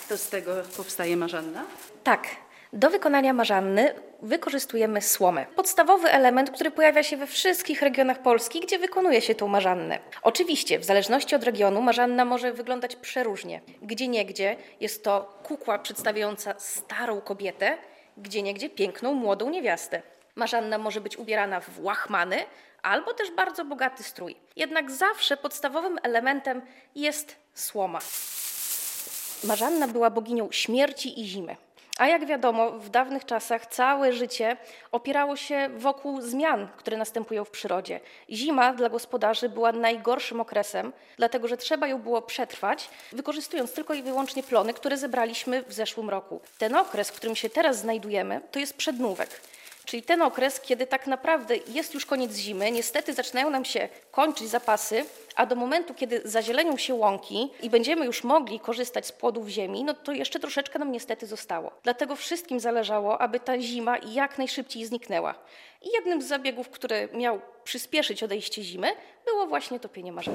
To z tego powstaje marzanna? Tak. Do wykonania marzanny wykorzystujemy słomę. Podstawowy element, który pojawia się we wszystkich regionach Polski, gdzie wykonuje się tą marzannę. Oczywiście, w zależności od regionu, marzanna może wyglądać przeróżnie. Gdzieniegdzie jest to kukła przedstawiająca starą kobietę, gdzieniegdzie piękną, młodą niewiastę. Marzanna może być ubierana w łachmany albo też bardzo bogaty strój. Jednak zawsze podstawowym elementem jest słoma. Marzanna była boginią śmierci i zimy. A jak wiadomo, w dawnych czasach całe życie opierało się wokół zmian, które następują w przyrodzie. Zima dla gospodarzy była najgorszym okresem, dlatego że trzeba ją było przetrwać, wykorzystując tylko i wyłącznie plony, które zebraliśmy w zeszłym roku. Ten okres, w którym się teraz znajdujemy, to jest przednówek. Czyli ten okres, kiedy tak naprawdę jest już koniec zimy, niestety zaczynają nam się kończyć zapasy, a do momentu, kiedy zazielenią się łąki i będziemy już mogli korzystać z płodów ziemi, no to jeszcze troszeczkę nam niestety zostało. Dlatego wszystkim zależało, aby ta zima jak najszybciej zniknęła. I jednym z zabiegów, który miał przyspieszyć odejście zimy, było właśnie topienie marzanny.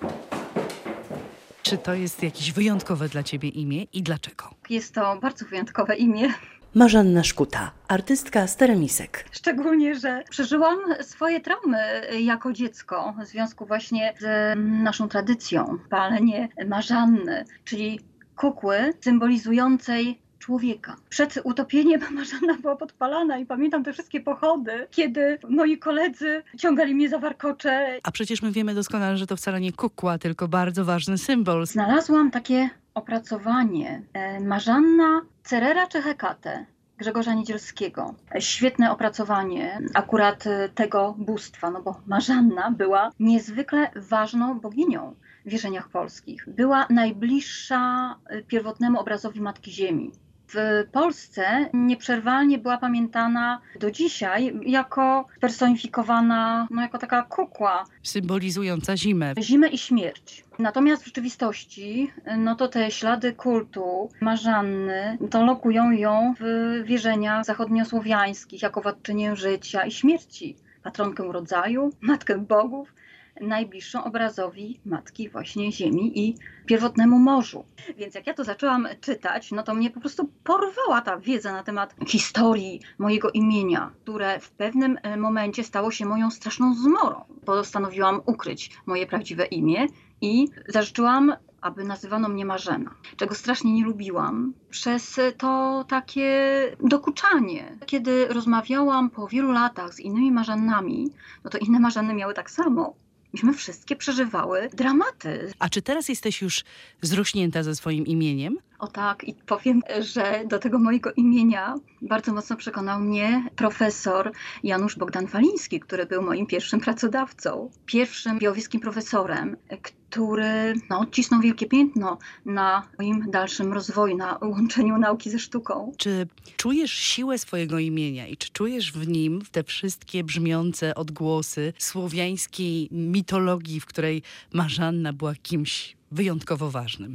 Czy to jest jakieś wyjątkowe dla ciebie imię i dlaczego? Jest to bardzo wyjątkowe imię. Marzanna Szkuta, artystka z Teremisek. Szczególnie, że przeżyłam swoje traumy jako dziecko w związku właśnie z naszą tradycją. Palenie marzanny, czyli kukły symbolizującej człowieka. Przed utopieniem marzanna była podpalana i pamiętam te wszystkie pochody, kiedy moi koledzy ciągali mnie za warkocze. A przecież my wiemy doskonale, że to wcale nie kukła, tylko bardzo ważny symbol. Znalazłam takie opracowanie Marzanna Cerera czy Hekate Grzegorza Niedzielskiego. Świetne opracowanie akurat tego bóstwa, no bo Marzanna była niezwykle ważną boginią w wierzeniach polskich. Była najbliższa pierwotnemu obrazowi Matki Ziemi. W Polsce nieprzerwalnie była pamiętana do dzisiaj jako personifikowana, jako taka kukła. Symbolizująca zimę. Zimę i śmierć. Natomiast w rzeczywistości, to te ślady kultu Marzanny to lokują ją w wierzeniach zachodniosłowiańskich jako władczynię życia i śmierci, patronkę rodzaju, matkę bogów, najbliższą obrazowi Matki właśnie Ziemi i pierwotnemu morzu. Więc jak ja to zaczęłam czytać, to mnie po prostu porwała ta wiedza na temat historii mojego imienia, które w pewnym momencie stało się moją straszną zmorą. Postanowiłam ukryć moje prawdziwe imię i zażyczyłam, aby nazywano mnie Marzena, czego strasznie nie lubiłam, przez to takie dokuczanie. Kiedy rozmawiałam po wielu latach z innymi Marzannami, to inne Marzanny miały tak samo. Myśmy wszystkie przeżywały dramaty. A czy teraz jesteś już zrośnięta ze swoim imieniem? O tak, i powiem, że do tego mojego imienia bardzo mocno przekonał mnie profesor Janusz Bogdan-Faliński, który był moim pierwszym pracodawcą, pierwszym białowieskim profesorem, który odcisnął wielkie piętno na moim dalszym rozwoju, na łączeniu nauki ze sztuką. Czy czujesz siłę swojego imienia i czy czujesz w nim te wszystkie brzmiące odgłosy słowiańskiej mitologii, w której Marzanna była kimś wyjątkowo ważnym?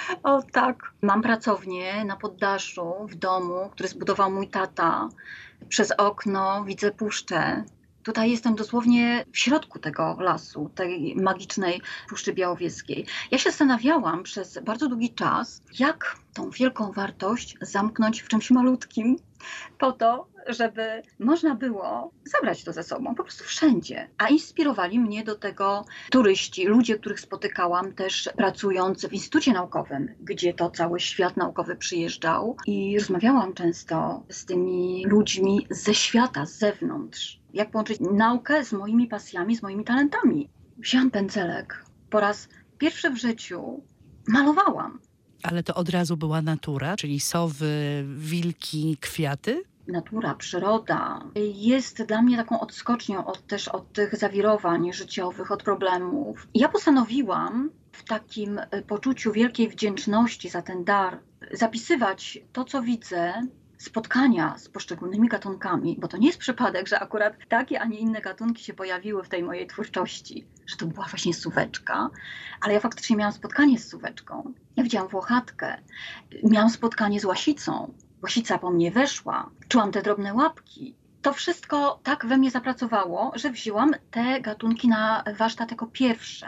O tak. Mam pracownię na poddaszu w domu, który zbudował mój tata. Przez okno widzę puszczę. Tutaj jestem dosłownie w środku tego lasu, tej magicznej Puszczy Białowieskiej. Ja się zastanawiałam przez bardzo długi czas, jak tą wielką wartość zamknąć w czymś malutkim, po to, żeby można było zabrać to ze sobą, po prostu wszędzie. A inspirowali mnie do tego turyści, ludzie, których spotykałam też pracując w Instytucie Naukowym, gdzie to cały świat naukowy przyjeżdżał. I rozmawiałam często z tymi ludźmi ze świata, z zewnątrz. Jak połączyć naukę z moimi pasjami, z moimi talentami. Wzięłam pędzelek. Po raz pierwszy w życiu malowałam. Ale to od razu była natura, czyli sowy, wilki, kwiaty? Natura, przyroda jest dla mnie taką odskocznią od tych zawirowań życiowych, od problemów. Ja postanowiłam w takim poczuciu wielkiej wdzięczności za ten dar zapisywać to, co widzę, spotkania z poszczególnymi gatunkami, bo to nie jest przypadek, że akurat takie, a nie inne gatunki się pojawiły w tej mojej twórczości, że to była właśnie suweczka, ale ja faktycznie miałam spotkanie z suweczką. Ja widziałam włochatkę, miałam spotkanie z łasicą. Łasica po mnie weszła, czułam te drobne łapki. To wszystko tak we mnie zapracowało, że wzięłam te gatunki na warsztat jako pierwsze.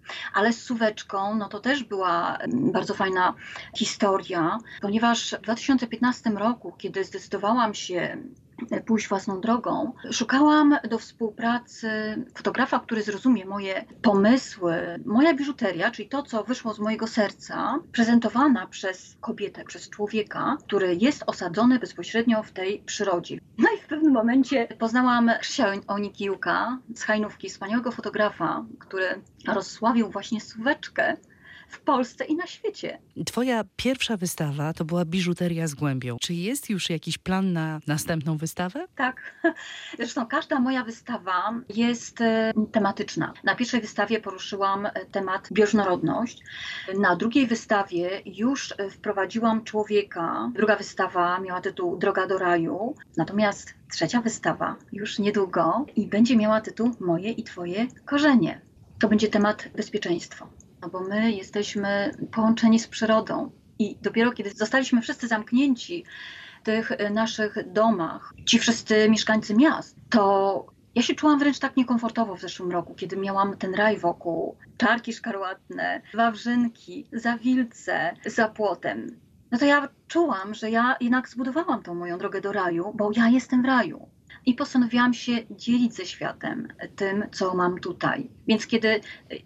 Ale z suweczką, no to też była bardzo fajna historia, ponieważ w 2015 roku, kiedy zdecydowałam się pójść własną drogą, szukałam do współpracy fotografa, który zrozumie moje pomysły. Moja biżuteria, czyli to, co wyszło z mojego serca, prezentowana przez kobietę, przez człowieka, który jest osadzony bezpośrednio w tej przyrodzie. No i w pewnym momencie poznałam Krzysia Onikiłka z Hajnówki, wspaniałego fotografa, który rozsławił właśnie suweczkę w Polsce i na świecie. Twoja pierwsza wystawa to była biżuteria z głębią. Czy jest już jakiś plan na następną wystawę? Tak. Zresztą każda moja wystawa jest tematyczna. Na pierwszej wystawie poruszyłam temat bioróżnorodność. Na drugiej wystawie już wprowadziłam człowieka. Druga wystawa miała tytuł Droga do raju. Natomiast trzecia wystawa już niedługo i będzie miała tytuł Moje i Twoje korzenie. To będzie temat bezpieczeństwo. No bo my jesteśmy połączeni z przyrodą i dopiero kiedy zostaliśmy wszyscy zamknięci w tych naszych domach, ci wszyscy mieszkańcy miast, to ja się czułam wręcz tak niekomfortowo w zeszłym roku, kiedy miałam ten raj wokół, czarki szkarłatne, wawrzynki, zawilce za płotem. No to ja czułam, że ja jednak zbudowałam tą moją drogę do raju, bo ja jestem w raju. I postanowiłam się dzielić ze światem tym, co mam tutaj. Więc kiedy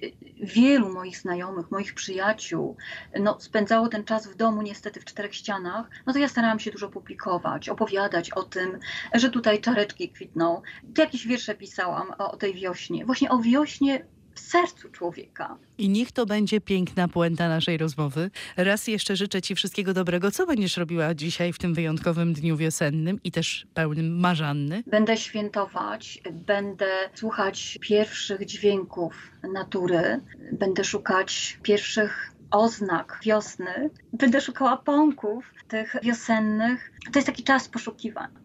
wielu moich znajomych, moich przyjaciół spędzało ten czas w domu, niestety w 4 ścianach, no to ja starałam się dużo publikować, opowiadać o tym, że tutaj czareczki kwitną. Tu jakieś wiersze pisałam o tej wiośnie. Właśnie o wiośnie w sercu człowieka. I niech to będzie piękna puenta naszej rozmowy. Raz jeszcze życzę Ci wszystkiego dobrego. Co będziesz robiła dzisiaj w tym wyjątkowym dniu wiosennym i też pełnym marzanny? Będę świętować, będę słuchać pierwszych dźwięków natury, będę szukać pierwszych oznak wiosny, będę szukała pąków tych wiosennych. To jest taki czas poszukiwań.